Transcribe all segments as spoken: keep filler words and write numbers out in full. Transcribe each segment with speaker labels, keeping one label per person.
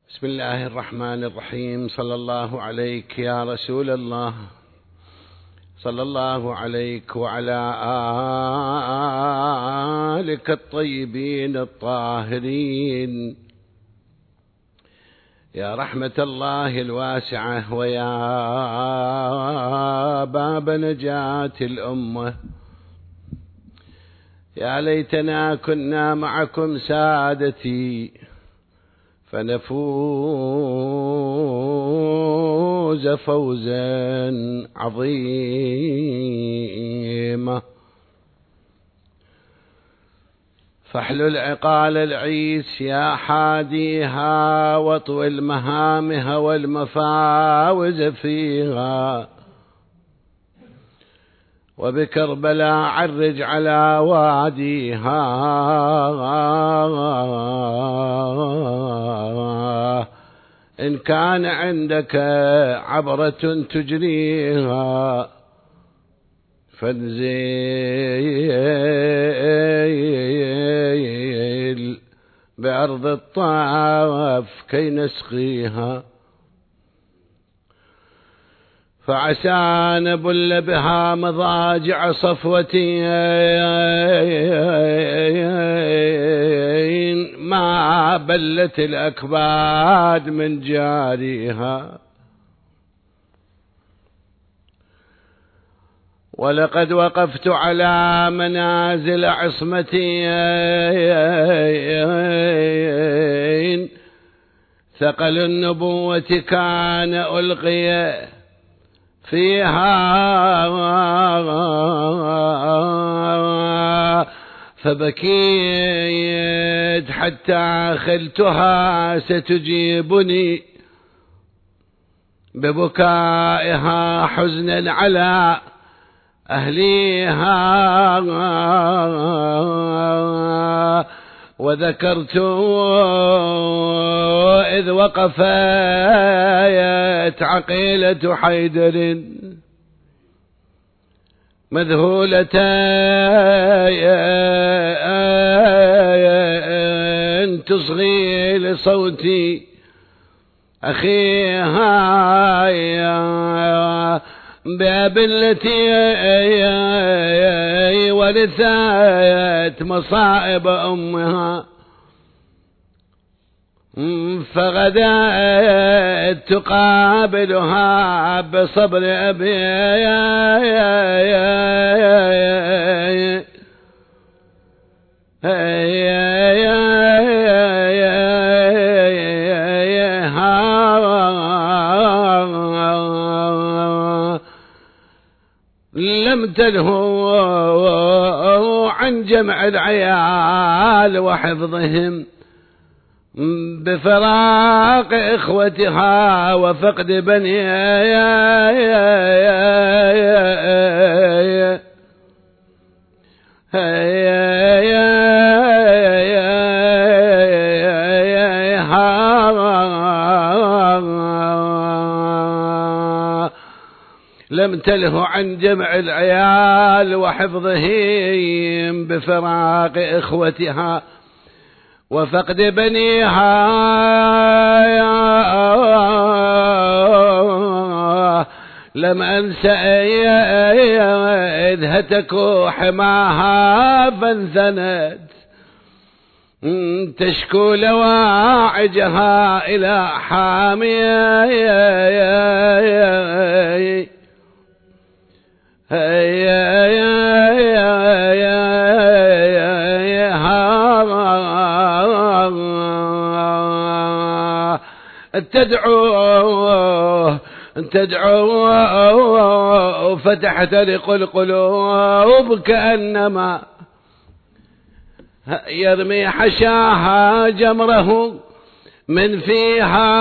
Speaker 1: بسم الله الرحمن الرحيم. صلى الله عليك يا رسول الله، صلى الله عليك وعلى آلك الطيبين الطاهرين، يا رحمة الله الواسعة ويا باب نجاة الأمة. يا ليتنا كنا معكم سادتي فنفوز فوزا عظيما. فاحلل عقال العيس يا حاديها، واطوي المهامها والمفاوز فيها، وبكربلاء عرج على واديها، إن كان عندك عبرة تجريها، فانزل بأرض الطائف كي نسقيها، فعسى نبل بها مضاجع صفوتي ما بلت الأكباد من جاريها. ولقد وقفت على منازل عصمتي ثقل النبوة كان ألقي فيها، فبكيت حتى خلتها ستجيبني ببكائها حزنا على أهليها. وذكرت إذ وقفت عقيلة حيدر مذهولة تصغي لصوتي أخيها بأبلتي ورثت مصائب أمها، فغدت تقابلها بصبر أبيها، لم تلهو عن جمع العيال وحفظهم بفراق إخوتها وفقد بنيها، لم تله عن جمع العيال وحفظهم بفراق إخوتها وفقد بنيها. لم أنس إذ هتكوا حماها فانثنت تشكو لواعجها إلى حامية، تدعو تدعو فتحترق القلوب كأنما يرمي حشاها جمره من فيها.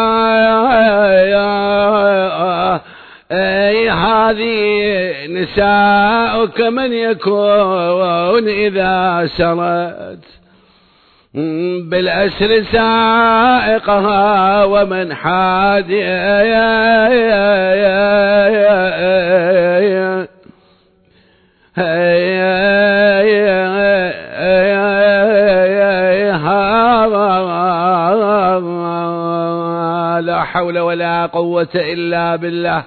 Speaker 1: أي هذه نساؤك من يكون إذا سرت بالأسر سائقها ومن حادي لا حول ولا قوة إلا بالله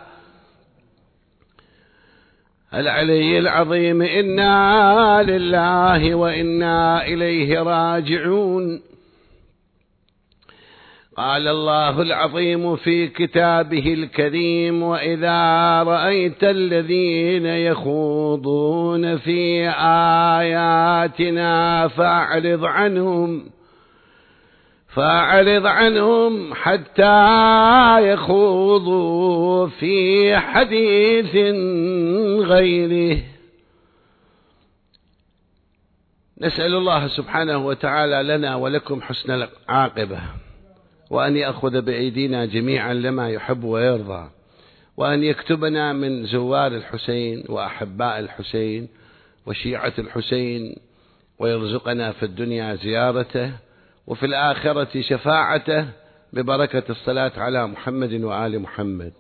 Speaker 1: العلي العظيم. إنا لله وإنا إليه راجعون. قال الله العظيم في كتابه الكريم: وإذا رأيت الذين يخوضون في آياتنا فأعرض عنهم فأعرض عنهم حتى يخوضوا في حديث غيره. نسأل الله سبحانه وتعالى لنا ولكم حسن العاقبة، وأن يأخذ بأيدينا جميعا لما يحب ويرضى، وأن يكتبنا من زوار الحسين وأحباء الحسين وشيعة الحسين، ويرزقنا في الدنيا زيارته وفي الآخرة شفاعته ببركة الصلاة على محمد وآل محمد.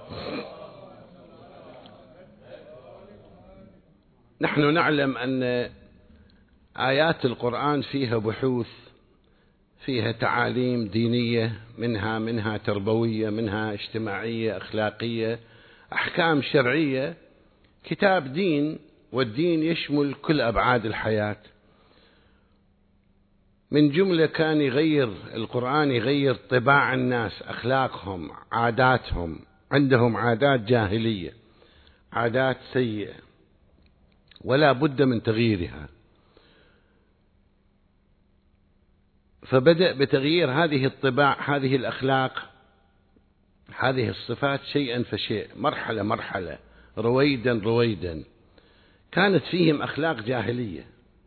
Speaker 1: نحن نعلم أن آيات القرآن فيها بحوث، فيها تعاليم دينية، منها منها تربوية، منها اجتماعية أخلاقية، أحكام شرعية، كتاب دين، والدين يشمل كل أبعاد الحياة. من جملة كان يغير القرآن يغير طباع الناس، أخلاقهم، عاداتهم. عندهم عادات جاهلية، عادات سيئة، ولا بد من تغييرها. فبدأ بتغيير هذه الطباع، هذه الأخلاق، هذه الصفات شيئا فشيء، مرحلة مرحلة، رويدا رويدا. كانت فيهم أخلاق جاهلية،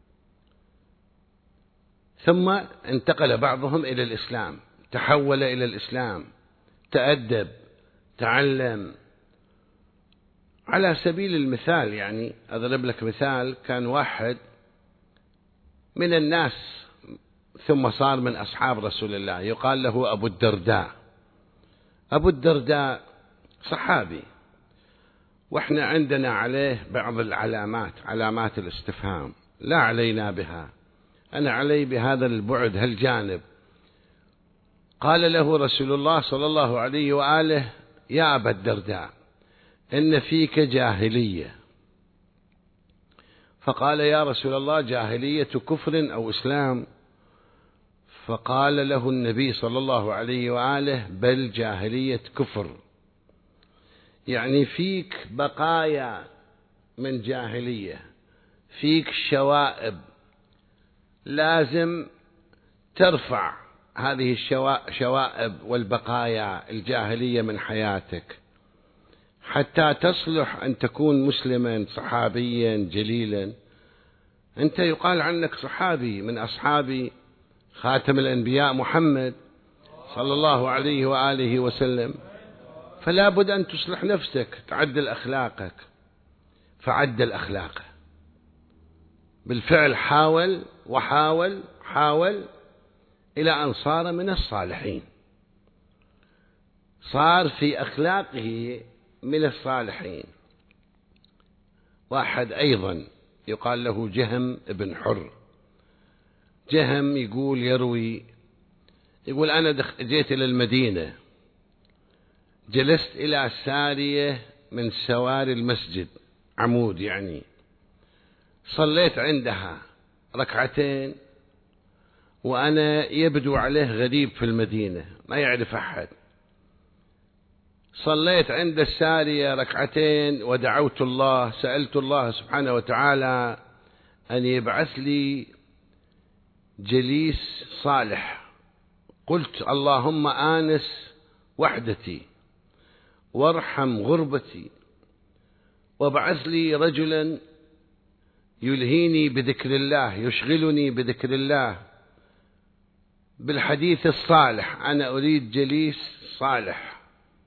Speaker 1: ثم انتقل بعضهم إلى الإسلام، تحول إلى الإسلام، تأدب، تعلم. على سبيل المثال، يعني أضرب لك مثال، كان واحد من الناس ثم صار من أصحاب رسول الله يقال له أبو الدرداء. أبو الدرداء صحابي، وإحنا عندنا عليه بعض العلامات، علامات الاستفهام، لا علينا بها، أنا علي بهذا البعد هالجانب. قال له رسول الله صلى الله عليه وآله: يا أبا الدرداء، إن فيك جاهلية. فقال: يا رسول الله، جاهلية كفر أو إسلام؟ فقال له النبي صلى الله عليه وآله: بل جاهلية كفر، يعني فيك بقايا من جاهلية، فيك شوائب، لازم ترفع هذه الشوائب والبقايا الجاهلية من حياتك حتى تصلح أن تكون مسلما صحابيا جليلا. أنت يقال عنك صحابي من أصحاب خاتم الأنبياء محمد صلى الله عليه وآله وسلم، فلا بد أن تصلح نفسك، تعدل أخلاقك. فعدل أخلاقه بالفعل، حاول وحاول حاول إلى أن صار من الصالحين، صار في أخلاقه من الصالحين. واحد أيضا يقال له جهم بن حر. جهم يقول يروي يقول: أنا جيت إلى المدينة، جلست إلى سارية من سواري المسجد، عمود يعني، صليت عندها ركعتين، وأنا يبدو عليه غريب في المدينة، ما يعرف أحد. صليت عند السارية ركعتين ودعوت الله، سألت الله سبحانه وتعالى أن يبعث لي جليس صالح. قلت: اللهم آنس وحدتي وارحم غربتي، وابعث لي رجلا يلهيني بذكر الله، يشغلني بذكر الله بالحديث الصالح، أنا أريد جليس صالح.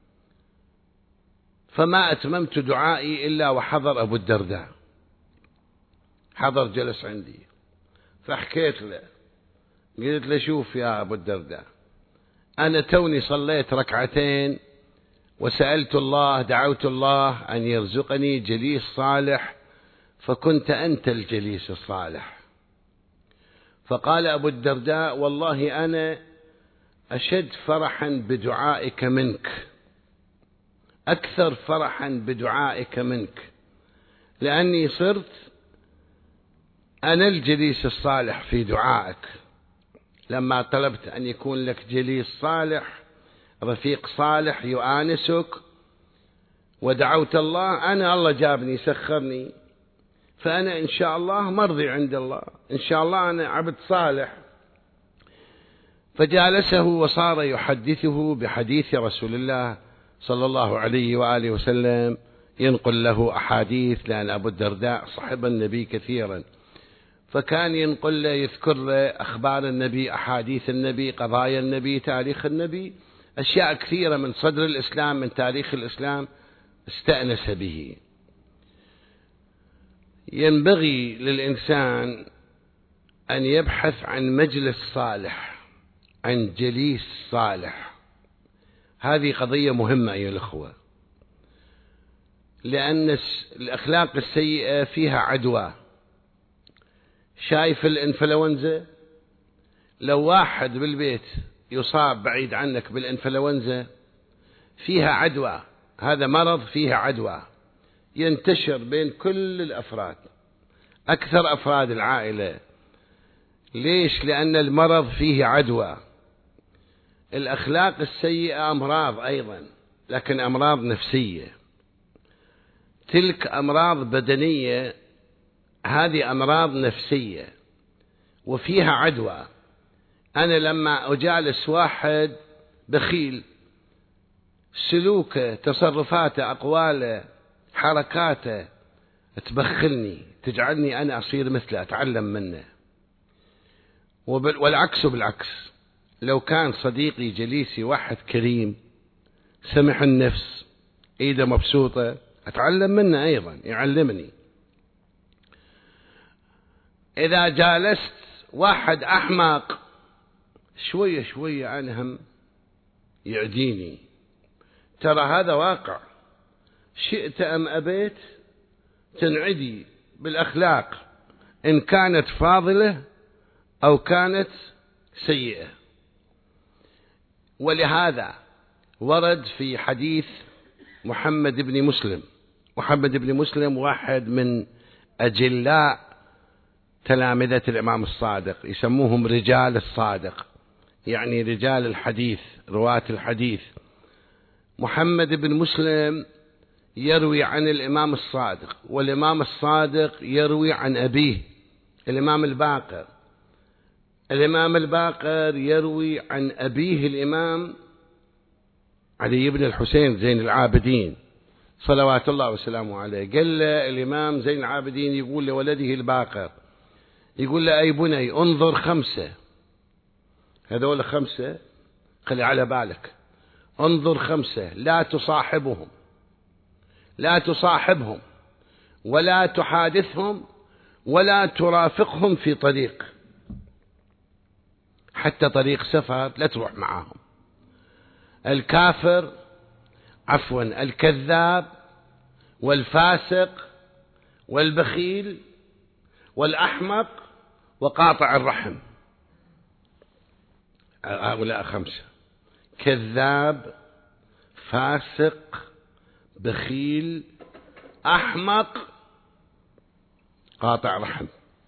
Speaker 1: فما أتممت دعائي إلا وحضر أبو الدرداء، حضر جلس عندي. فحكيت له، قلت له: شوف يا أبو الدرداء، أنا توني صليت ركعتين وسألت الله، دعوت الله أن يرزقني جليس صالح، فكنت أنت الجليس الصالح. فقال أبو الدرداء: والله أنا أشد فرحا بدعائك منك، أكثر فرحا بدعائك منك، لأني صرت أنا الجليس الصالح في دعائك. لما طلبت أن يكون لك جليس صالح، رفيق صالح يؤانسك، ودعوت الله، أنا الله جابني سخرني، فأنا إن شاء الله مرضي عند الله، إن شاء الله أنا عبد صالح. فجالسه وصار يحدثه بحديث رسول الله صلى الله عليه وآله وسلم، ينقل له أحاديث، لأن أبو الدرداء صحب النبي كثيرا، فكان ينقل له، يذكر له أخبار النبي، أحاديث النبي، قضايا النبي، تاريخ النبي، أشياء كثيرة من صدر الإسلام، من تاريخ الإسلام، استأنس به. ينبغي للإنسان أن يبحث عن مجلس صالح، عن جليس صالح. هذه قضية مهمة أيها الأخوة، لأن الأخلاق السيئة فيها عدوى. شايف الإنفلونزا؟ لو واحد بالبيت يصاب بعيد عنك بالإنفلونزا، فيها عدوى، هذا مرض فيها عدوى، ينتشر بين كل الأفراد، أكثر أفراد العائلة. ليش؟ لأن المرض فيه عدوى. الأخلاق السيئة أمراض أيضا، لكن أمراض نفسية. تلك أمراض بدنية، هذه أمراض نفسية وفيها عدوى. أنا لما أجالس واحد بخيل، سلوكه، تصرفاته، أقواله، حركاته تبخلني، تجعلني أنا أصير مثله، أتعلم منه. والعكس بالعكس، لو كان صديقي جليسي واحد كريم سمح النفس، إيده مبسوطة، أتعلم منه أيضا، يعلمني. إذا جالست واحد أحمق، شوية شوية أنا هم يعديني. ترى هذا واقع، شئت أم أبيت تنعدي بالأخلاق، إن كانت فاضلة أو كانت سيئة. ولهذا ورد في حديث محمد بن مسلم، محمد بن مسلم واحد من أجلاء تلامذة الإمام الصادق، يسموهم رجال الصادق، يعني رجال الحديث، رواة الحديث. محمد بن مسلم يروي عن الإمام الصادق، والإمام الصادق يروي عن أبيه الإمام الباقر، الإمام الباقر يروي عن أبيه الإمام علي بن الحسين زين العابدين صلوات الله وسلامه عليه. قال له الإمام زين العابدين يقول لولده الباقر، يقول له: أي بني انظر خمسة، هذول خمسة خلي على بالك، انظر خمسة لا تصاحبهم، لا تصاحبهم ولا تحادثهم ولا ترافقهم في طريق، حتى طريق سفر لا تروح معهم. الكافر، عفوا الكذاب والفاسق والبخيل والأحمق وقاطع الرحم، هؤلاء خمسة: كذاب، فاسق، بخيل، أحمق، قاطع رحم.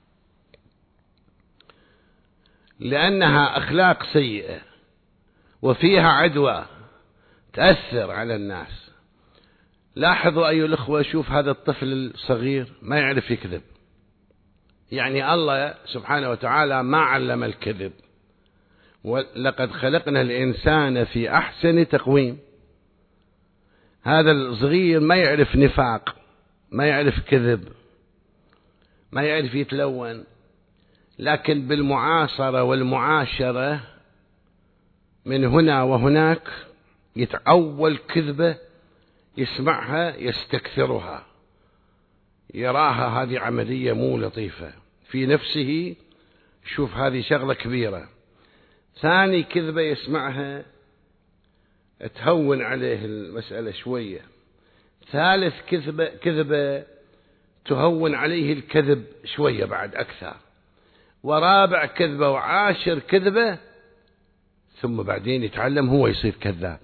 Speaker 1: لأنها أخلاق سيئة وفيها عدوى تأثر على الناس. لاحظوا أيها الأخوة، شوف هذا الطفل الصغير ما يعرف يكذب، يعني الله سبحانه وتعالى ما علم الكذب، ولقد خلقنا الإنسان في أحسن تقويم. هذا الصغير ما يعرف نفاق، ما يعرف كذب، ما يعرف يتلون، لكن بالمعاصرة والمعاشرة من هنا وهناك يتأول كذبة، يسمعها يستكثرها، يراها هذه عملية مو لطيفة في نفسه، شوف هذه شغلة كبيرة. ثاني كذبة يسمعها تهون عليه المسألة شوية. ثالث كذبة كذبة تهون عليه الكذب شوية بعد أكثر. ورابع كذبة وعاشر كذبة، ثم بعدين يتعلم هو يصير كذاب.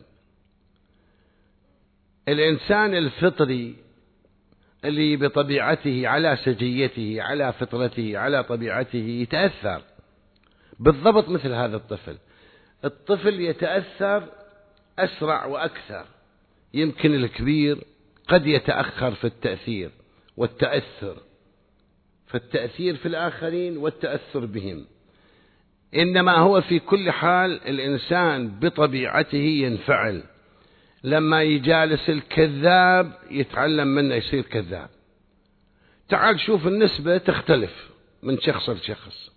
Speaker 1: الإنسان الفطري اللي بطبيعته على سجيته على فطرته على طبيعته يتأثر بالضبط مثل هذا الطفل. الطفل يتأثر أسرع وأكثر، يمكن الكبير قد يتأخر في التأثير والتأثر، فالتأثير في الآخرين والتأثر بهم. إنما هو في كل حال الإنسان بطبيعته ينفعل، لما يجالس الكذاب يتعلم منه يصير كذاب. تعال شوف النسبة تختلف من شخص لشخص،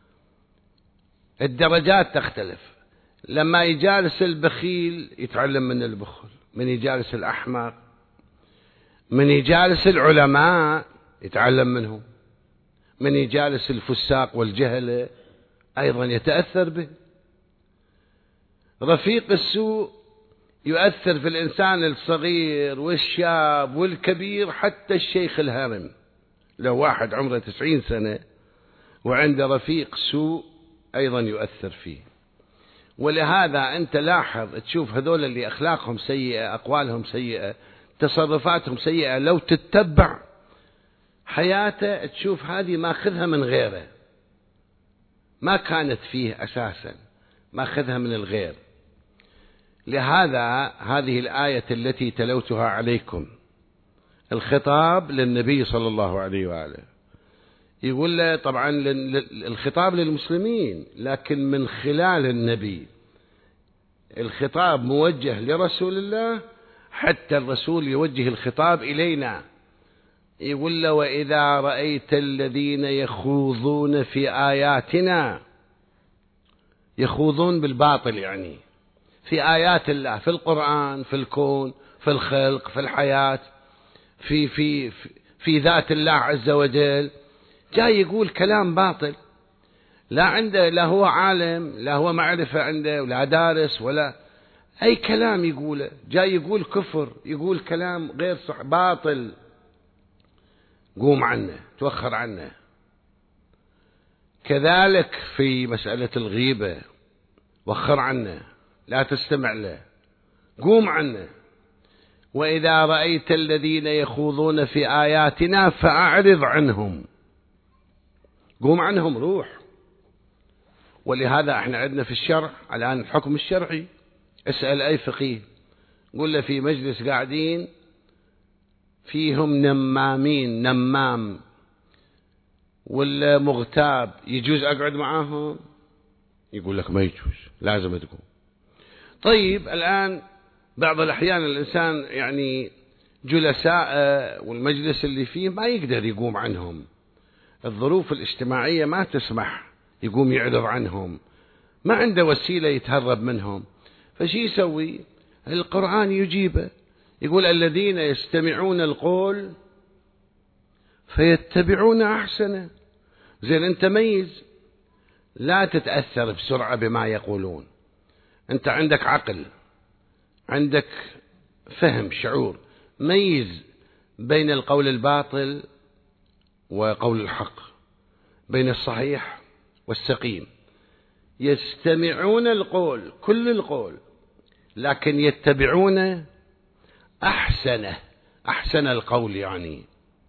Speaker 1: الدرجات تختلف. لما يجالس البخيل يتعلم من البخل، من يجالس الأحمق، من يجالس العلماء يتعلم منهم، من يجالس الفساق والجهلة أيضا يتأثر به. رفيق السوء يؤثر في الإنسان الصغير والشاب والكبير، حتى الشيخ الهرم. لو واحد عمره تسعين سنة وعنده رفيق سوء أيضا يؤثر فيه. ولهذا أنت لاحظ تشوف هذول اللي أخلاقهم سيئة، أقوالهم سيئة، تصرفاتهم سيئة، لو تتبع حياته تشوف هذه ماخذها من غيره، ما كانت فيه أساسا، ماخذها من الغير. لهذا هذه الآية التي تلوتها عليكم الخطاب للنبي صلى الله عليه وآله، يقول له طبعا الخطاب للمسلمين لكن من خلال النبي، الخطاب موجه لرسول الله حتى الرسول يوجه الخطاب إلينا. يقول له وإذا رأيت الذين يخوضون في آياتنا، يخوضون بالباطل يعني في آيات الله، في القرآن، في الكون، في الخلق، في الحياة، في في في ذات الله عز وجل، جاي يقول كلام باطل، لا عنده، لا هو عالم، لا هو معرفة عنده، ولا دارس، ولا أي كلام يقوله، جاي يقول كفر، يقول كلام غير صح، باطل، قوم عنه، توخر عنه. كذلك في مسألة الغيبة، وخر عنه، لا تستمع له، قوم عنه. وإذا رأيت الذين يخوضون في آياتنا فأعرض عنهم، قوم عنهم، روح. ولهذا احنا عندنا في الشرع الآن الحكم الشرعي، اسأل أي فقيه قل له في مجلس قاعدين فيهم نمامين، نمام ولا مغتاب، يجوز أقعد معاهم؟ يقول لك ما يجوز، لازم تقوم. طيب الآن بعض الأحيان الإنسان يعني جلساء والمجلس اللي فيه ما يقدر يقوم عنهم، الظروف الاجتماعية ما تسمح يقوم يعرض عنهم، ما عنده وسيلة يتهرب منهم، فشي يسوي؟ القرآن يجيبه، يقول الذين يستمعون القول فيتبعون أحسنه. زين أنت ميز، لا تتأثر بسرعة بما يقولون، أنت عندك عقل، عندك فهم، شعور، ميز بين القول الباطل وقول الحق، بين الصحيح والسقيم. يستمعون القول، كل القول، لكن يتبعون أحسنه، أحسن القول. يعني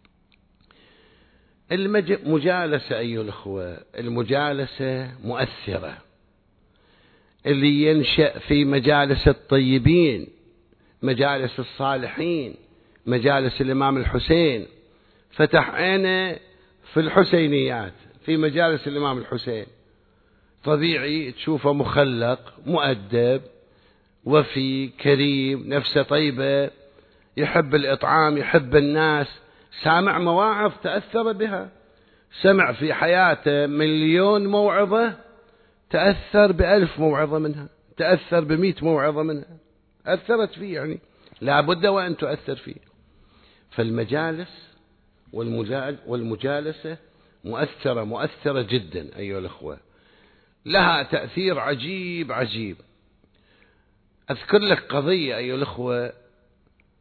Speaker 1: المجالسة أيها الأخوة، المجالسة مؤثرة. اللي ينشأ في مجالس الطيبين، مجالس الصالحين، مجالس الإمام الحسين، فتح عينه في الحسينيات، في مجالس الإمام الحسين، طبيعي تشوفه مخلق، مؤدب، وفي، كريم، نفسه طيبة، يحب الإطعام، يحب الناس، سامع مواعظ تأثر بها، سمع في حياته مليون موعظة، تأثر بألف موعظة منها، تأثر بمئة موعظة منها، أثرت فيه، يعني لا بد وأن تؤثر فيه. فالمجالس والمجالسة مؤثرة، مؤثرة جدا أيها الأخوة، لها تأثير عجيب عجيب. أذكر لك قضية أيها الأخوة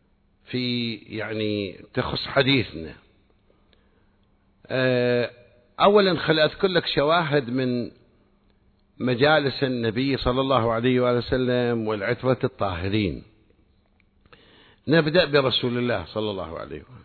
Speaker 1: في يعني تخص حديثنا. أولا خل أذكر لك شواهد من مجالس النبي صلى الله عليه وآله وسلم والعترة الطاهرين. نبدأ برسول الله صلى الله عليه وسلم.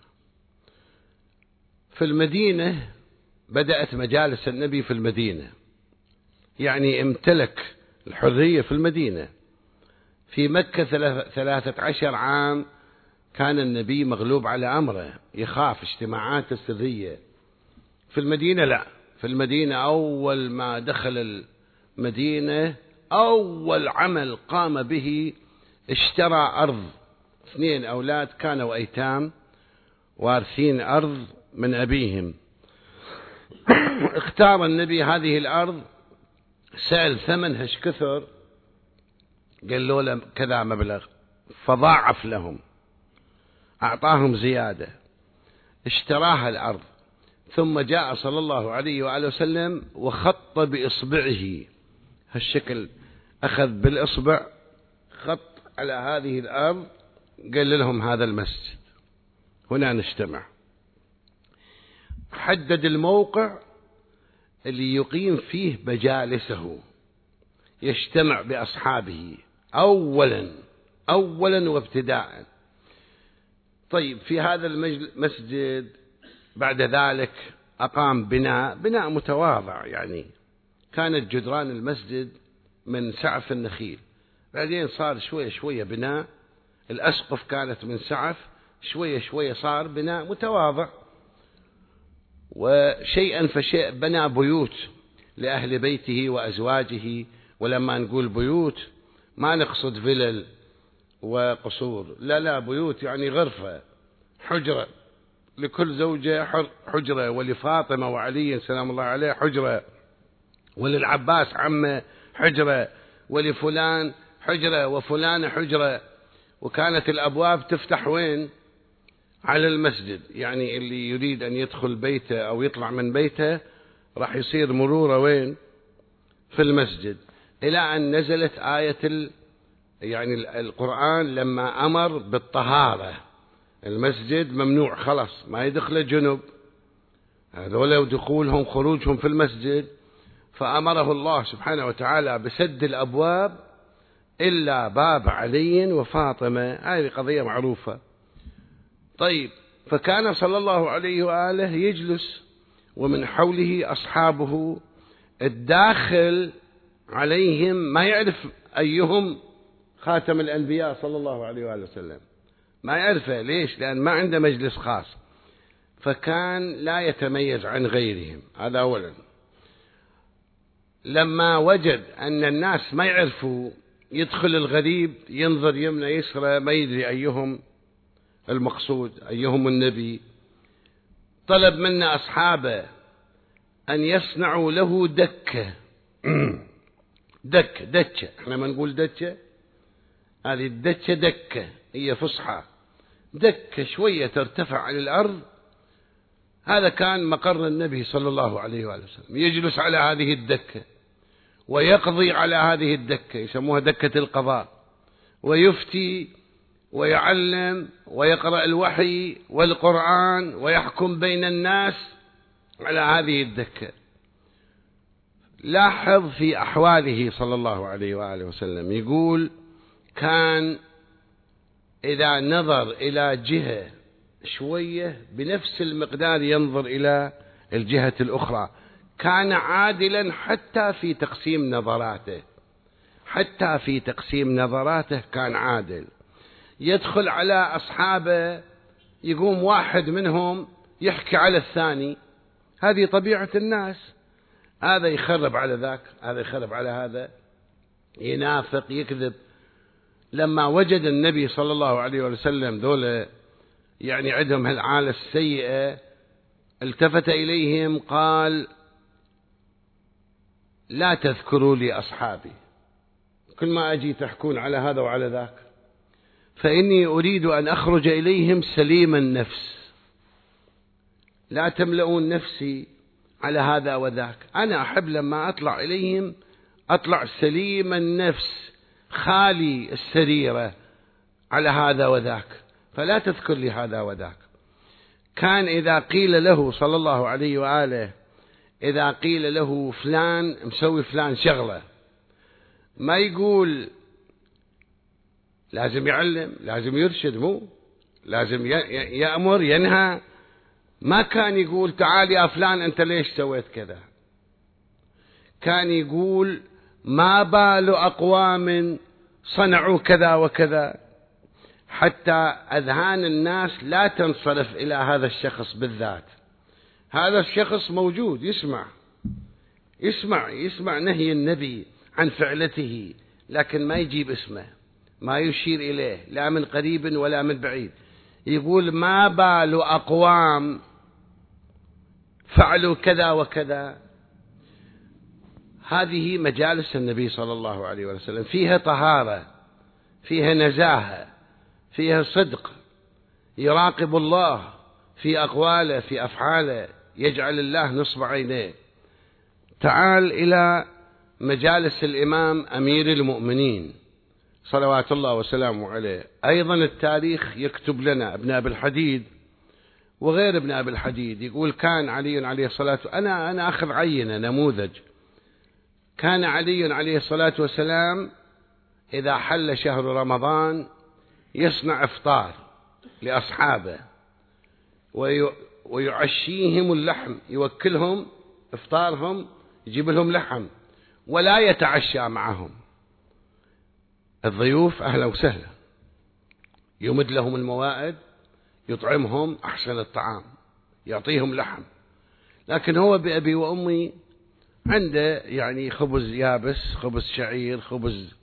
Speaker 1: في المدينة بدأت مجالس النبي في المدينة، يعني امتلك الحرية في المدينة. في مكة ثلاثة عشر عام كان النبي مغلوب على أمره، يخاف اجتماعات السرية. في المدينة لا، في المدينة أول ما دخل المدينة أول عمل قام به اشترى أرض. اثنين أولاد كانوا أيتام وارثين أرض من أبيهم. اختار النبي هذه الأرض، سأل ثمنها ايش كثر، قال له كذا مبلغ، فضاعف لهم، أعطاهم زيادة، اشتراها الأرض. ثم جاء صلى الله عليه وآله وسلم وخط بإصبعه هالشكل، أخذ بالإصبع خط على هذه الأرض، قال لهم هذا المسجد، هنا نجتمع. حدد الموقع اللي يقيم فيه مجالسه، يجتمع بأصحابه أولا أولا وابتداء. طيب في هذا المسجد بعد ذلك أقام بناء بناء متواضع، يعني كانت جدران المسجد من سعف النخيل، بعدين صار شوية شوية بناء، الأسقف كانت من سعف، شوية شوية صار بناء متواضع. وشيئا فشيء بنى بيوت لأهل بيته وأزواجه. ولما نقول بيوت ما نقصد فلل وقصور، لا لا، بيوت يعني غرفة، حجرة لكل زوجة حجرة، ولفاطمة وعلي سلام الله عليه حجرة، وللعباس عمه حجرة، ولفلان حجرة، وفلان حجرة. وكانت الأبواب تفتح وين؟ على المسجد، يعني اللي يريد أن يدخل بيته أو يطلع من بيته راح يصير مروره وين؟ في المسجد. إلى أن نزلت آية ال... يعني القرآن لما أمر بالطهارة، المسجد ممنوع خلاص، ما يدخل جنب، هذول ودخولهم خروجهم في المسجد. فأمره الله سبحانه وتعالى بسد الأبواب إلا باب علي وفاطمة، هذه قضية معروفة. طيب، فكان صلى الله عليه وآله يجلس ومن حوله أصحابه، الداخل عليهم ما يعرف أيهم خاتم الأنبياء صلى الله عليه وآله وسلم، ما يعرفه. ليش؟ لأن ما عنده مجلس خاص، فكان لا يتميز عن غيرهم. هذا أولا. لما وجد أن الناس ما يعرفوا، يدخل الغريب ينظر يمنى يسرى ما يدري أيهم المقصود، أيهم النبي، طلب منا أصحابه أن يصنعوا له دكة. دكة دكة احنا ما نقول دكة، هذه الدكة دكة هي فصحى، دكة شوية ترتفع عن الأرض. هذا كان مقر النبي صلى الله عليه وآله وسلم، يجلس على هذه الدكة ويقضي على هذه الدكة، يسموها دكة القضاء، ويفتي ويعلم ويقرأ الوحي والقرآن ويحكم بين الناس على هذه الدكة. لاحظ في أحواله صلى الله عليه وآله وسلم، يقول كان إذا نظر إلى جهة شوية بنفس المقدار ينظر إلى الجهة الأخرى. كان عادلا حتى في تقسيم نظراته، حتى في تقسيم نظراته كان عادل. يدخل على أصحابه يقوم واحد منهم يحكي على الثاني، هذه طبيعة الناس، هذا يخرب على ذاك، هذا يخرب على هذا، ينافق يكذب. لما وجد النبي صلى الله عليه وسلم دول يعني عندهم هالعالة السيئة، التفت إليهم قال لا تذكروا لي أصحابي، كل ما أجي تحكون على هذا وعلى ذاك، فإني أريد أن أخرج إليهم سليم النفس، لا تملؤون نفسي على هذا وذاك. أنا أحب لما أطلع إليهم أطلع سليم النفس خالي السريرة على هذا وذاك، فلا تذكر لي هذا وذاك. كان إذا قيل له صلى الله عليه وآله إذا قيل له فلان مسوي فلان شغلة، ما يقول لازم يعلم، لازم يرشد، مو لازم يأمر ينهى. ما كان يقول تعال يا فلان أنت ليش سويت كذا، كان يقول ما بال أقوام صنعوا كذا وكذا، حتى أذهان الناس لا تنصرف إلى هذا الشخص بالذات. هذا الشخص موجود يسمع يسمع يسمع نهي النبي عن فعلته، لكن ما يجيب اسمه، ما يشير إليه لا من قريب ولا من بعيد. يقول ما بال أقوام فعلوا كذا وكذا. هذه مجالس النبي صلى الله عليه وسلم، فيها طهارة، فيها نزاهة، فيها صدق، يراقب الله في أقواله في أفعاله، يجعل الله نصب عينيه. تعال إلى مجالس الإمام أمير المؤمنين صلوات الله وسلامه عليه. أيضا التاريخ يكتب لنا ابن أبي الحديد وغير ابن أبي الحديد، يقول كان علي عليه الصلاة أنا أنا أخذ عينة نموذج. كان علي عليه الصلاة والسلام إذا حل شهر رمضان يصنع إفطار لأصحابه ويعشيهم اللحم، يوكلهم إفطارهم، يجيب لهم لحم، ولا يتعشى معهم. الضيوف أهلا وسهلا، يمد لهم الموائد، يطعمهم أحسن الطعام، يعطيهم لحم. لكن هو بأبي وأمي عنده يعني خبز يابس، خبز شعير، خبز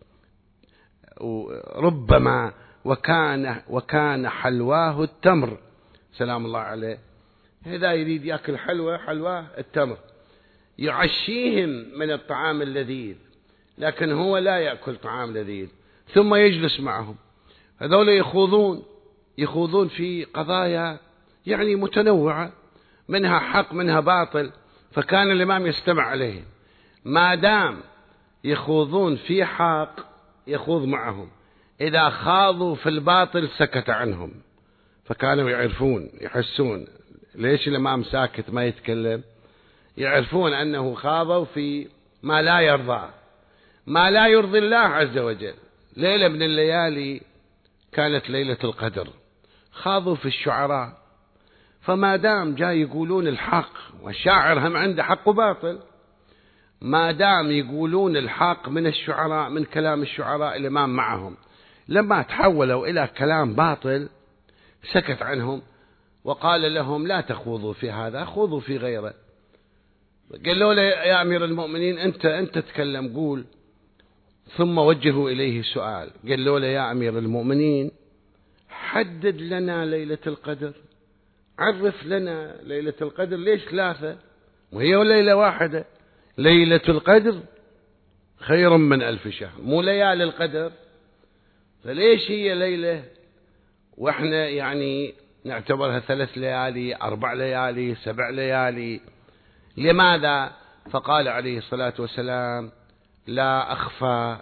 Speaker 1: ربما وكان وكان حلواه التمر سلام الله عليه. إذا يريد يأكل حلوة حلواه التمر، يعشيهم من الطعام اللذيذ، لكن هو لا يأكل طعام لذيذ. ثم يجلس معهم، هذول يخوضون يخوضون في قضايا يعني متنوعة، منها حق منها باطل، فكان الإمام يستمع عليهم. ما دام يخوضون في حق يخوض معهم، إذا خاضوا في الباطل سكت عنهم، فكانوا يعرفون يحسون ليش الإمام ساكت ما يتكلم، يعرفون أنه خاضوا في ما لا يرضى، ما لا يرضي الله عز وجل. ليلة من الليالي كانت ليلة القدر، خاضوا في الشعراء، فما دام جاي يقولون الحق، والشاعر هم عنده حق وباطل، ما دام يقولون الحق من الشعراء من كلام الشعراء الإمام معهم، لما تحولوا إلى كلام باطل سكت عنهم وقال لهم لا تخوضوا في هذا، خوضوا في غيره. قالوا له يا أمير المؤمنين أنت أنت تكلم قول. ثم وجهوا إليه سؤال، قالوا له يا أمير المؤمنين حدد لنا ليلة القدر، عرف لنا ليلة القدر، ليش ثلاثة وهي ليلة واحدة؟ ليلة القدر خير من ألف شهر، مو ليالي القدر، فليش هي ليلة وإحنا يعني نعتبرها ثلاث ليالي أربع ليالي سبع ليالي؟ لماذا؟ فقال عليه الصلاة والسلام لا أخفى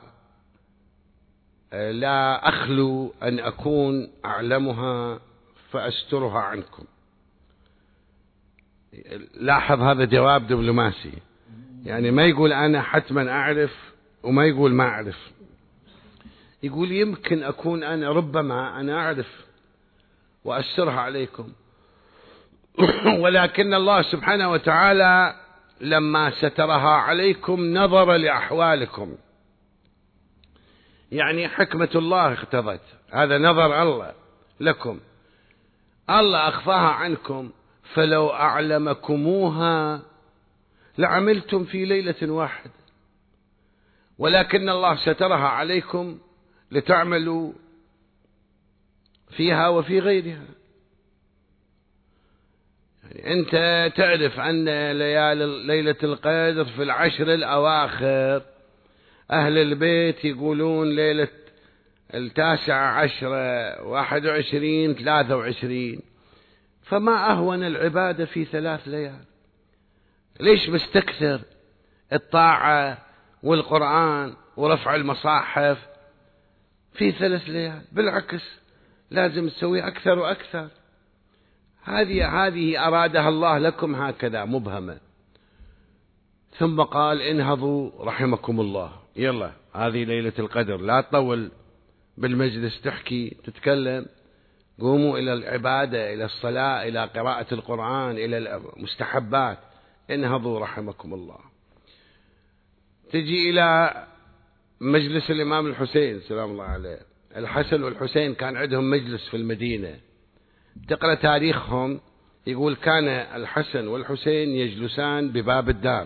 Speaker 1: لا أخلو أن أكون أعلمها فأسترها عنكم. لاحظ هذا جواب دبلوماسي، يعني ما يقول أنا حتما أعرف وما يقول ما أعرف، يقول يمكن أكون أنا ربما أنا أعرف وأسترها عليكم، ولكن الله سبحانه وتعالى لما سترها عليكم نظر لأحوالكم، يعني حكمة الله اقتضت هذا، نظر الله لكم، الله أخفاها عنكم، فلو أعلمكموها لعملتم في ليلة واحدة، ولكن الله سترها عليكم لتعملوا فيها وفي غيرها. يعني أنت تعرف أن ليالي ليلة القدر في العشر الأواخر، أهل البيت يقولون ليلة التاسع عشرة واحد وعشرين ثلاثة وعشرين، فما أهون العبادة في ثلاث ليال؟ ليش مستكثر الطاعة والقرآن ورفع المصاحف في ثلاث ليال؟ بالعكس لازم تسوي أكثر وأكثر. هذه هذه أرادها الله لكم هكذا مبهمة. ثم قال انهضوا رحمكم الله، يلا هذه ليلة القدر، لا تطول بالمجلس تحكي تتكلم، قوموا إلى العبادة، إلى الصلاة، إلى قراءة القرآن، إلى المستحبات، انهضوا رحمكم الله. تجي إلى مجلس الإمام الحسين سلام الله عليه. الحسن والحسين كان عندهم مجلس في المدينة، تقرأ تاريخهم يقول كان الحسن والحسين يجلسان بباب الدار،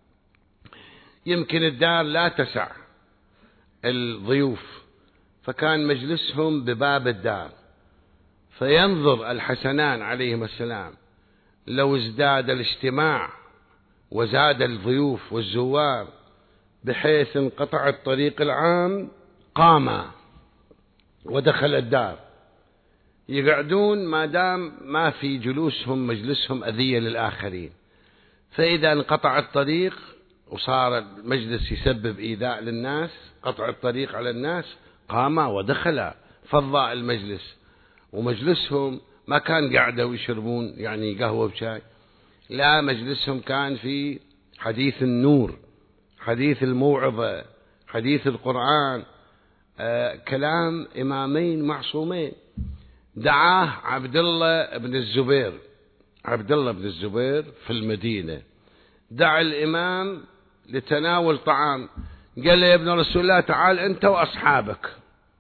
Speaker 1: يمكن الدار لا تسع الضيوف، فكان مجلسهم بباب الدار، فينظر الحسنان عليهما السلام لو ازداد الاجتماع وزاد الضيوف والزوار بحيث انقطع الطريق العام قاما ودخل الدار، يقعدون ما دام ما في جلوسهم مجلسهم أذية للآخرين، فإذا انقطع الطريق وصار المجلس يسبب إيذاء للناس، قطع الطريق على الناس، قاما ودخل فضاء المجلس. ومجلسهم ما كان قاعدة ويشربون يعني قهوة وشاي، لا، مجلسهم كان في حديث النور، حديث الموعظة، حديث القرآن، آه كلام إمامين معصومين. دعاه عبد الله بن الزبير، عبد الله بن الزبير في المدينة، دعا الإمام لتناول طعام، قال له يا ابن رسول الله تعال أنت وأصحابك.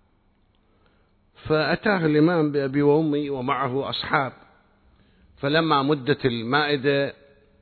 Speaker 1: فأتاه الإمام بأبي وأمي ومعه أصحاب، فلما مدت المائدة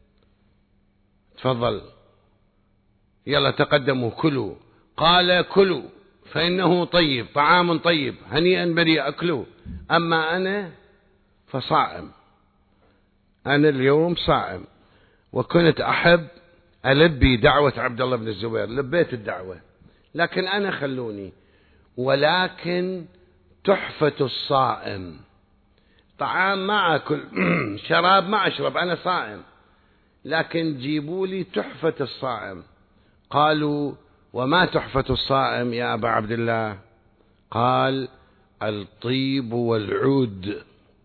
Speaker 1: تفضل يلا تقدموا كلوا، قال كلوا فإنه طيب، طعام طيب هنيئا بريء أكلوا، أما أنا فصائم، أنا اليوم صائم، وكنت أحب ألبي دعوة عبد الله بن الزبير، لبيت الدعوة، لكن أنا خلوني، ولكن تحفة الصائم، طعام ما أكل شراب ما أشرب، أنا صائم، لكن جيبوا لي تحفة الصائم. قالوا وما تحفة الصائم يا أبا عبد الله؟ قال الطيب والعود.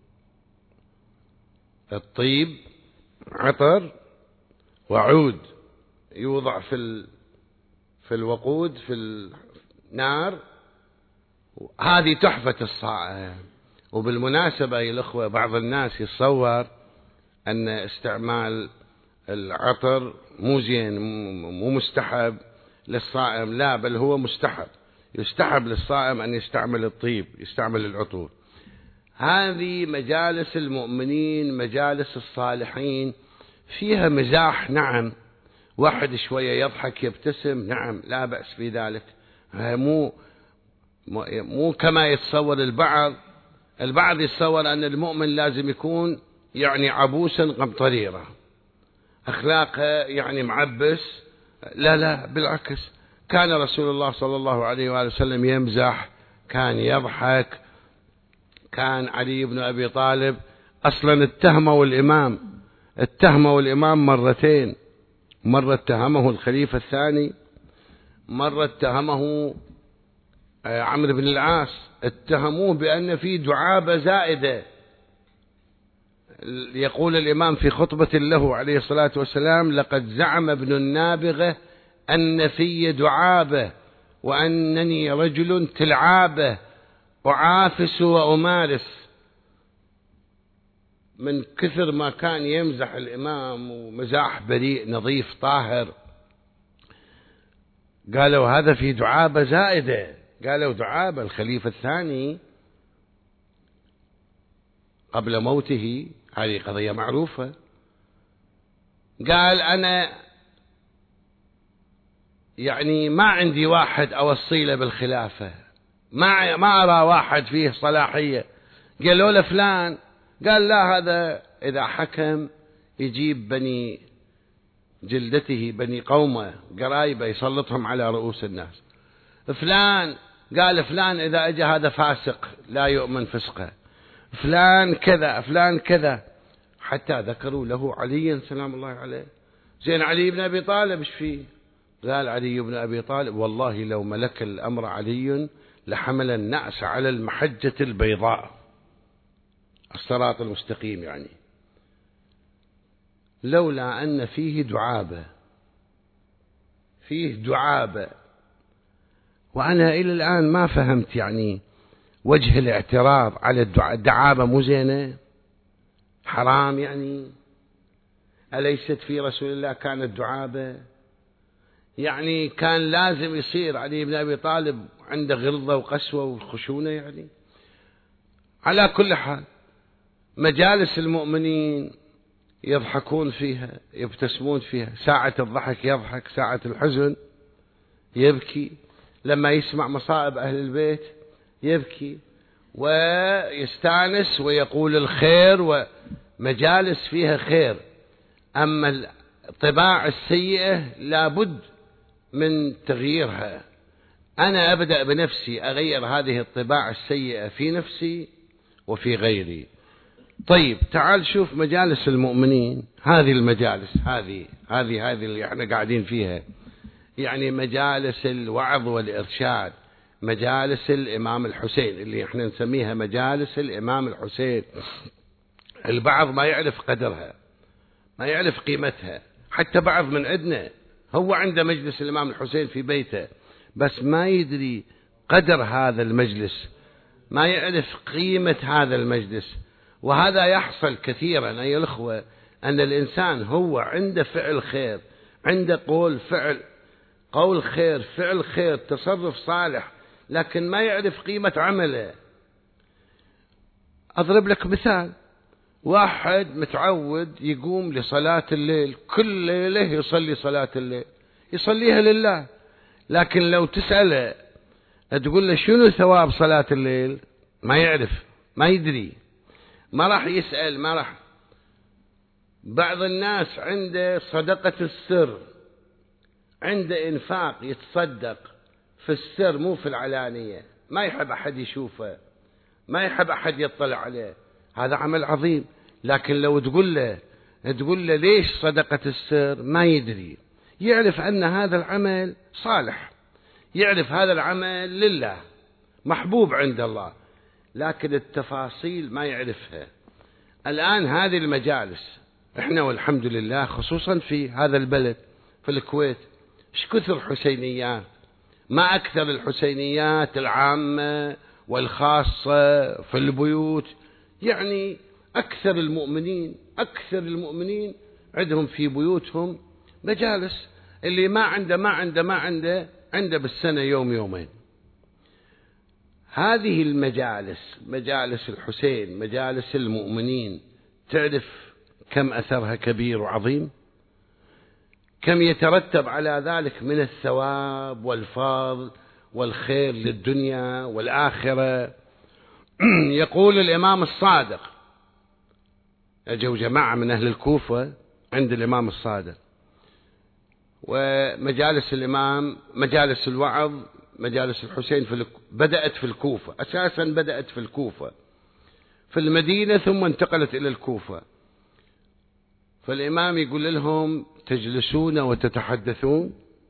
Speaker 1: الطيب عطر وعود يوضع في في الوقود في النار، هذه تحفة الصائم. وبالمناسبة يا الأخوة بعض الناس يتصور أن استعمال العطر مو زين مو مستحب للصائم، لا، بل هو مستحب، يستحب للصائم أن يستعمل الطيب، يستعمل العطور. هذه مجالس المؤمنين، مجالس الصالحين، فيها مزاح، نعم، واحد شوية يضحك يبتسم، نعم، لا بأس في ذلك، مو مو كما يتصور البعض. البعض يتصور أن المؤمن لازم يكون يعني عبوسا قمطريرا، أخلاقه يعني معبس، لا لا، بالعكس، كان رسول الله صلى الله عليه وآله وسلم يمزح، كان يضحك. كان علي بن أبي طالب أصلا اتهمه الإمام اتهمه الإمام مرتين، مرة اتهمه الخليفة الثاني، مرة اتهمه عمرو بن العاص، اتهموه بأن في دعابة زائدة. يقول الإمام في خطبة له عليه الصلاة والسلام لقد زعم ابن النابغة أن في دعابة وأنني رجل تلعابة أعافس وأمارس، من كثر ما كان يمزح الإمام ومزاح بريء نظيف طاهر. قالوا هذا في دعابة زائدة، قالوا دعابة الخليفة الثاني قبل موته، هذه قضية معروفة. قال أنا يعني ما عندي واحد أوصيله بالخلافة، ما ما أرى واحد فيه صلاحية. قالوا له فلان، قال لا، هذا إذا حكم يجيب بني جلدته، بني قومه، قرايبه، يسلطهم على رؤوس الناس. فلان، قال فلان إذا أجى هذا فاسق لا يؤمن فسقه، فلان كذا، فلان كذا، حتى ذكروا له عليا سلام الله عليه. زين علي بن أبي طالب ايش فيه؟ قال علي بن أبي طالب والله لو ملك الأمر علي لحمل الناس على المحجة البيضاء، الصراط المستقيم، يعني لولا أن فيه دعابة فيه دعابة، وأنا إلى الآن ما فهمت يعني وجه الاعتراض على الدعابة. مو زينة؟ حرام يعني؟ أليست في رسول الله كانت دعابة؟ يعني كان لازم يصير علي بن أبي طالب عنده غلظة وقسوة وخشونة يعني؟ على كل حال، مجالس المؤمنين يضحكون فيها، يبتسمون فيها، ساعة الضحك يضحك، ساعة الحزن يبكي، لما يسمع مصائب أهل البيت يبكي ويستانس ويقول الخير، ومجالس فيها خير. أما الطباع السيئة لابد من تغييرها. أنا أبدأ بنفسي، أغير هذه الطباع السيئة في نفسي وفي غيري. طيب تعال شوف مجالس المؤمنين، هذه المجالس هذه هذه هذه اللي احنا قاعدين فيها، يعني مجالس الوعظ والإرشاد، مجالس الإمام الحسين اللي احنا نسميها مجالس الإمام الحسين. البعض ما يعرف قدرها، ما يعرف قيمتها. حتى بعض من عندنا هو عنده مجلس الإمام الحسين في بيته، بس ما يدري قدر هذا المجلس، ما يعرف قيمة هذا المجلس. وهذا يحصل كثيرا أيها الأخوة، أن الإنسان هو عنده فعل خير، عنده قول فعل قول خير، فعل خير، تصرف صالح، لكن ما يعرف قيمة عمله. أضرب لك مثال، واحد متعود يقوم لصلاة الليل، كل ليلة يصلي صلاة الليل، يصليها لله، لكن لو تسأله تقول له شنو ثواب صلاة الليل، ما يعرف، ما يدري، ما راح يسأل، ما راح. بعض الناس عنده صدقة السر، عنده إنفاق، يتصدق في السر مو في العلانية، ما يحب أحد يشوفه، ما يحب أحد يطلع عليه، هذا عمل عظيم. لكن لو تقول له تقول له ليش صدقة السر، ما يدري. يعرف أن هذا العمل صالح، يعرف هذا العمل لله محبوب عند الله، لكن التفاصيل ما يعرفها. الآن هذه المجالس احنا والحمد لله، خصوصا في هذا البلد في الكويت، ايش كثر حسينيات، ما أكثر الحسينيات العامة والخاصة في البيوت. يعني أكثر المؤمنين أكثر المؤمنين عندهم في بيوتهم مجالس، اللي ما عنده ما عنده ما عنده عنده بالسنة يوم يومين. هذه المجالس، مجالس الحسين، مجالس المؤمنين، تعرف كم أثرها كبير وعظيم، كم يترتب على ذلك من الثواب والفضل والخير للدنيا والآخرة. يقول الإمام الصادق، أجوا جماعة من أهل الكوفة عند الإمام الصادق، ومجالس الإمام مجالس الوعظ مجالس الحسين في الك... بدأت في الكوفة، أساسا بدأت في الكوفة، في المدينة ثم انتقلت إلى الكوفة. فالإمام يقول لهم تجلسون وتتحدثون،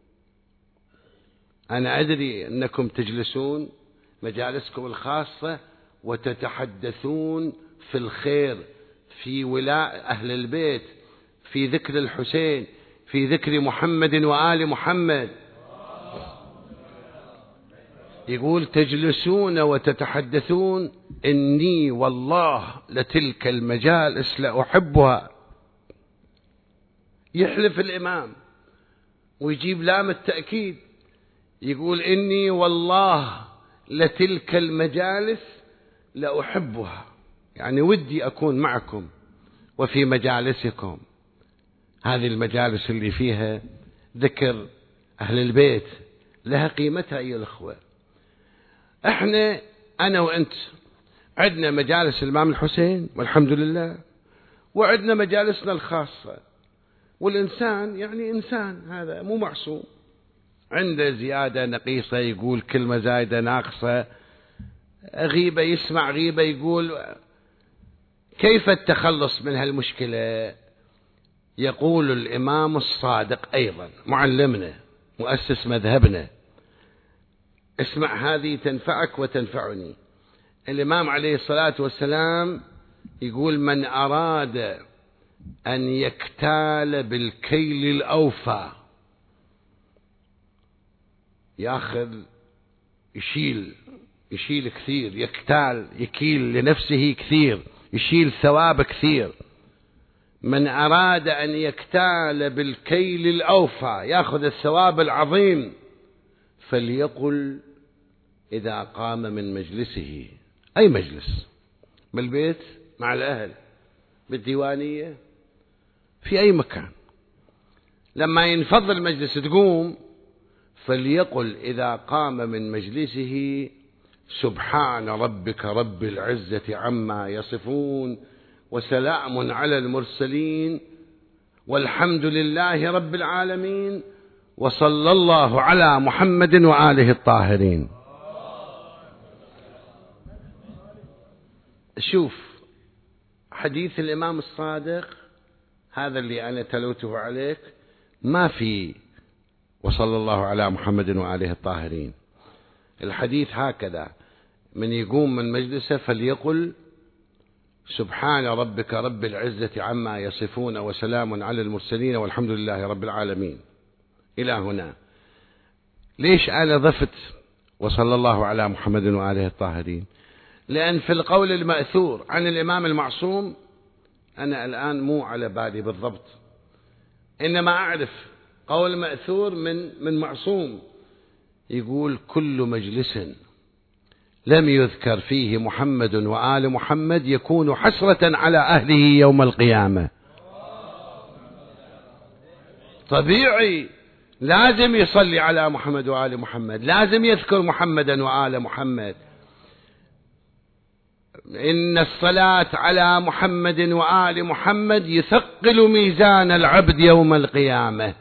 Speaker 1: أنا أدري أنكم تجلسون مجالسكم الخاصة وتتحدثون في الخير، في ولاء أهل البيت، في ذكر الحسين، في ذكر محمد وآل محمد. يقول تجلسون وتتحدثون، إني والله لتلك المجالس لأحبها. يحلف الإمام ويجيب لام التأكيد، يقول إني والله لتلك المجالس لأحبها، يعني ودي أكون معكم وفي مجالسكم. هذه المجالس اللي فيها ذكر أهل البيت لها قيمتها أيها الأخوة. احنا أنا وأنت عندنا مجالس الإمام الحسين والحمد لله، وعندنا مجالسنا الخاصة. والإنسان يعني إنسان، هذا مو معصوم، عنده زيادة نقيصة، يقول كلمة زايدة ناقصة، غيبة يسمع غيبة يقول. كيف التخلص من هالمشكلة؟ يقول الإمام الصادق أيضا معلمنا مؤسس مذهبنا، اسمع هذه تنفعك وتنفعني. الإمام عليه الصلاة والسلام يقول من أراد أن يكتال بالكيل الأوفى ياخذ يشيل يشيل كثير، يكتال يكيل لنفسه كثير، يشيل ثواب كثير. من أراد أن يكتال بالكيل الأوفى يأخذ الثواب العظيم فليقل إذا قام من مجلسه، أي مجلس، بالبيت مع الأهل، بالديوانية، في أي مكان، لما ينفض المجلس تقوم فليقل إذا قام من مجلسه سبحان ربك رب العزة عما يصفون وسلام على المرسلين والحمد لله رب العالمين وصلى الله على محمد وآله الطاهرين. شوف حديث الإمام الصادق هذا اللي أنا تلوته عليك ما في وصلى الله على محمد وآله الطاهرين. الحديث هكذا: من يقوم من مجلسه فليقل سبحان ربك رب العزة عما يصفون وسلام على المرسلين والحمد لله رب العالمين إلى هنا. ليش أنا ضفت وصلى الله على محمد وآله الطاهرين؟ لأن في القول المأثور عن الإمام المعصوم أنا الآن مو على بالي بالضبط، إنما أعرف قول مأثور من من معصوم يقول كل مجلس لم يذكر فيه محمد وآل محمد يكون حسرة على أهله يوم القيامة. طبيعي لازم يصلي على محمد وآل محمد، لازم يذكر محمدا وآل محمد. إن الصلاة على محمد وآل محمد يثقل ميزان العبد يوم القيامة.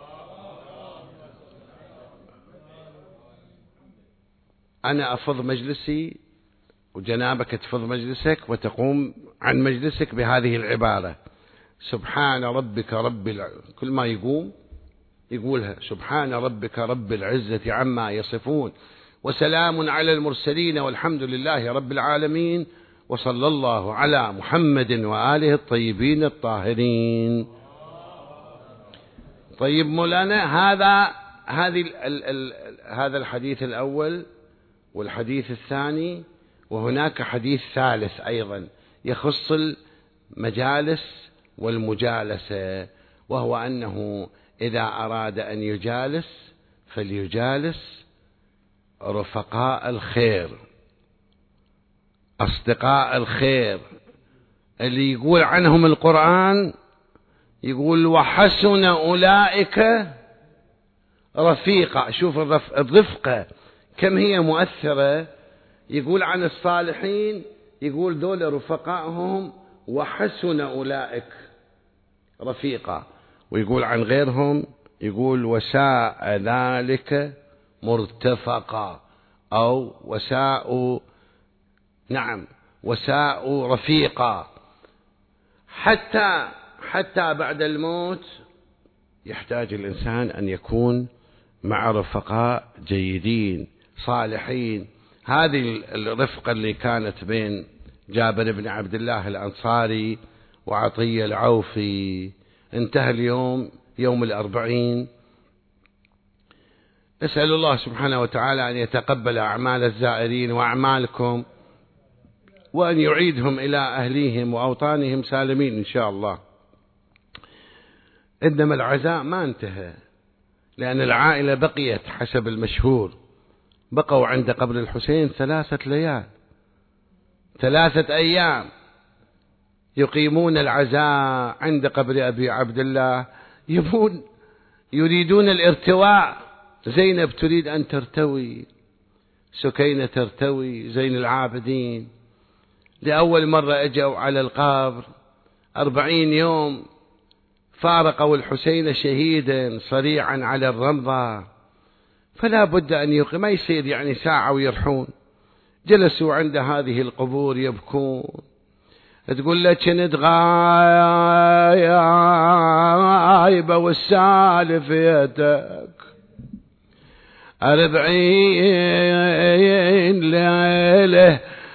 Speaker 1: أنا أفض مجلسي وجنابك تفض مجلسك وتقوم عن مجلسك بهذه العبارة: سبحان ربك رب الع... كل ما يقوم يقولها: سبحان ربك رب العزة عما يصفون وسلام على المرسلين والحمد لله رب العالمين وصلى الله على محمد وآله الطيبين الطاهرين. طيب مولانا، هذا هذه ال ال هذا الحديث الأول والحديث الثاني، وهناك حديث ثالث أيضا يخص المجالس والمجالسة، وهو أنه إذا أراد أن يجالس فليجالس رفقاء الخير، أصدقاء الخير، اللي يقول عنهم القرآن يقول وحسن أولئك رفيقا. شوف الرفقة كم هي مؤثرة. يقول عن الصالحين يقول دول رفقائهم وحسن أولئك رفيقا، ويقول عن غيرهم يقول وساء ذلك مرتفقا، أو وساء نعم وساء رفيقا. حتى حتى بعد الموت يحتاج الإنسان أن يكون مع رفقاء جيدين صالحين. هذه الرفقة اللي كانت بين جابر بن عبد الله الأنصاري وعطية العوفي انتهى اليوم يوم الأربعين. أسأل الله سبحانه وتعالى أن يتقبل أعمال الزائرين وأعمالكم، وأن يعيدهم إلى أهليهم وأوطانهم سالمين إن شاء الله. إنما العزاء ما انتهى، لأن العائلة بقيت حسب المشهور، بقوا عند قبر الحسين ثلاثة ليال ثلاثة أيام يقيمون العزاء عند قبر أبي عبد الله، يبون يريدون الارتواء. زينب تريد أن ترتوي، سكينة ترتوي، زين العابدين لأول مرة أجوا على القبر أربعين يوم، فارقوا الحسين شهيدا صريعا على الرمضة، فلا بد أن يقيم، ما يصير يعني ساعة ويرحون. جلسوا عند هذه القبور يبكون. تقول لك كنت غايبة والسالفيتك أربعين ليلة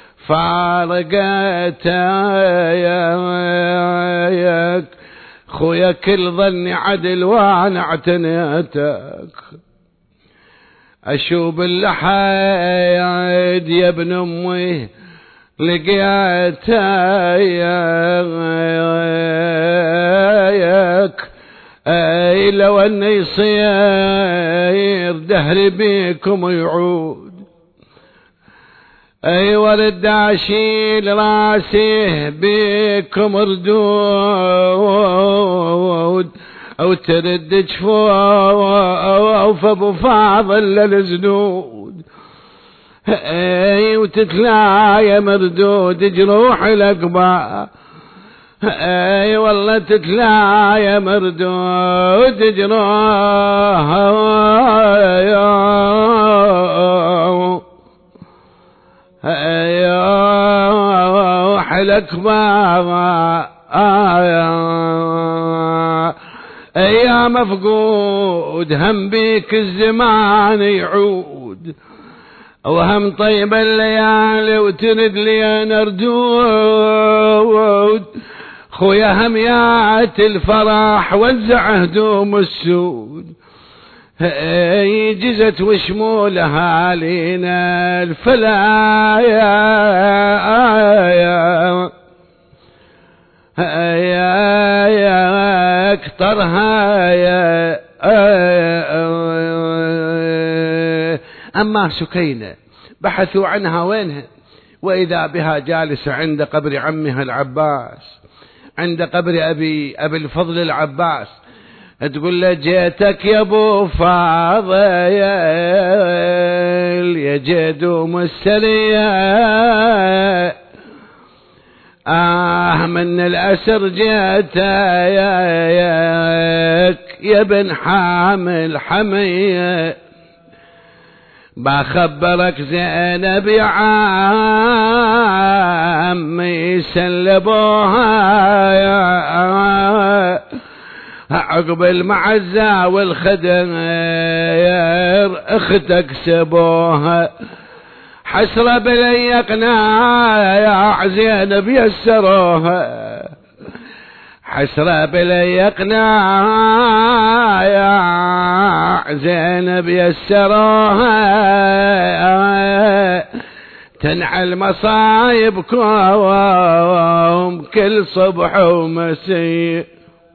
Speaker 1: فارقتك خويا، كل ظني عدل وانا اعتنيتك. أشوب اللحيد يا ابن أمي لقيتك أي لو أن يصير دهري بيكم يعود أي ورد أشيل راسي بيكم ردود أو ترد جفوف أبو فاضل للزنود أي وتتلايا مردود جروح الأقبا أي والله تتلايا مردود جروح أيوه الأكبر يا مفقود هم بيك الزمان يعود وهم طيب الليالي وترد لي نردود خويا هميات الفرح وزع هدوم السود هي جزت وشمولها لينا الفلايا يا يا اكترها يا أما سكينة بحثوا عنها وينها وإذا بها جالسة عند قبر عمها العباس عند قبر أبي أبي الفضل العباس تقول له جيتك يا ابو فاضل يا جدوم السرية آه من الأسر جيتك يا بن حامل حمية بخبرك زينب يا عمي سلبوها يا عقب المعزة والخدر اختك سبوها حسرة بليقنا يا زينب يسروها حسرة بليقنا يا زينب يسروها تنعل مصايبكم كل صبح ومسيء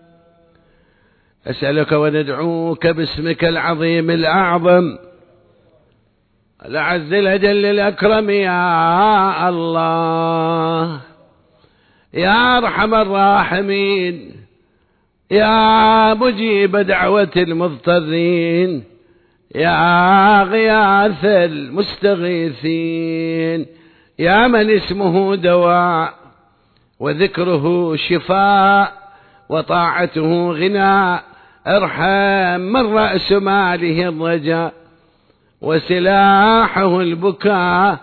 Speaker 1: أسألك وندعوك باسمك العظيم الأعظم الأعز الأجل الأكرم يا الله يا أرحم الراحمين يا مجيب دعوة المضطرين يا غياث المستغيثين يا من اسمه دواء وذكره شفاء وطاعته غناء ارحم من رأس ماله الرجاء وسلاحه البكاء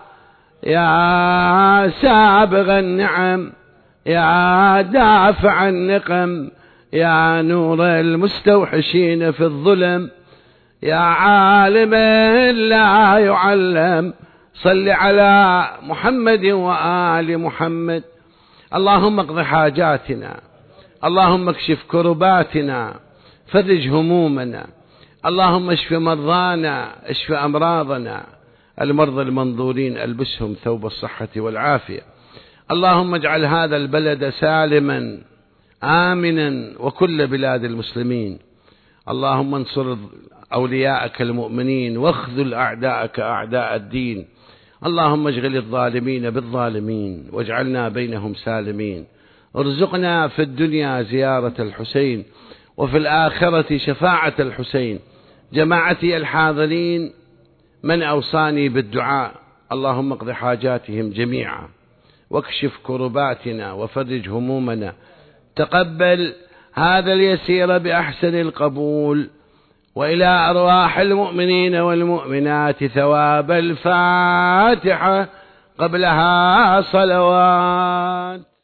Speaker 1: يا سابغ النعم يا دافع النقم يا نور المستوحشين في الظلم يا عالم لا يعلم صل على محمد وآل محمد اللهم اقض حاجاتنا اللهم اكشف كرباتنا فرج همومنا اللهم اشف مرضانا اشف أمراضنا المرضى المنظورين ألبسهم ثوب الصحة والعافية اللهم اجعل هذا البلد سالما آمنا وكل بلاد المسلمين اللهم انصر أولياءك المؤمنين واخذل أعداءك أعداء الدين اللهم اشغل الظالمين بالظالمين واجعلنا بينهم سالمين ارزقنا في الدنيا زيارة الحسين وفي الآخرة شفاعة الحسين جماعتي الحاضرين من أوصاني بالدعاء اللهم اقض حاجاتهم جميعا واكشف كرباتنا وفرج همومنا تقبل هذا اليسير بأحسن القبول وإلى أرواح المؤمنين والمؤمنات ثواب الفاتحة قبلها صلوات.